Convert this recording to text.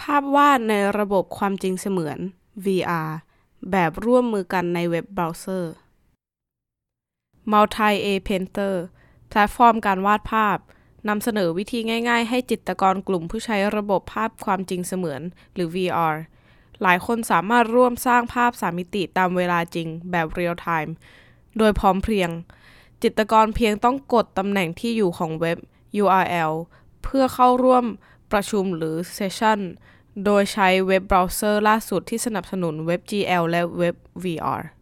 าพวาดในระบบความจริงเสมือน VR แบบร่วมมือกันในเว็บเบราว์เซอร์ Multi-A Painter แพลตฟอร์มการวาดภาพนำเสนอวิธีง่ายๆให้จิตรกรกลุ่มผู้ใช้ระบบภาพความจริงเสมือนหรือ VR หลายคนสามารถร่วมสร้างภาพ3มิติตามเวลาจริงแบบ Real Time โดยพร้อมเพรียงจิตรกรเพียงต้องกดตำแหน่งที่อยู่ของเว็บ URL เพื่อเข้าร่วมประชุมหรือเซสชั่นโดยใช้เว็บเบราว์เซอร์ล่าสุดที่สนับสนุน WebGL และ WebVR